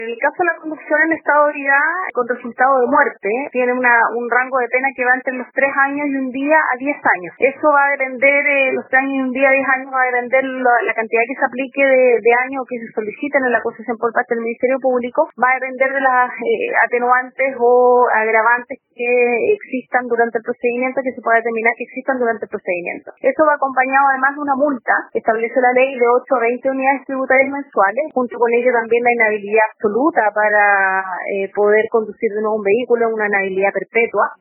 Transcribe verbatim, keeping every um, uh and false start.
En el caso de la conducción en estado de ebriedad con resultado de muerte, tiene una, un rango de pena que va entre los tres años y un día a diez años. Eso va a depender, eh, los tres años y un día a diez años va a depender la, la cantidad que se aplique de, de años que se soliciten en la acusación por parte del Ministerio Público, va a depender de las eh, atenuantes o agravantes que existan durante el procedimiento, que se pueda determinar que existan durante el procedimiento. Eso va acompañado además de una multa que establece la ley de ocho a veinte unidades tributarias mensuales, junto con ello también la inhabilidad absoluta para eh, poder conducir de nuevo un vehículo, una inhabilidad perpetua.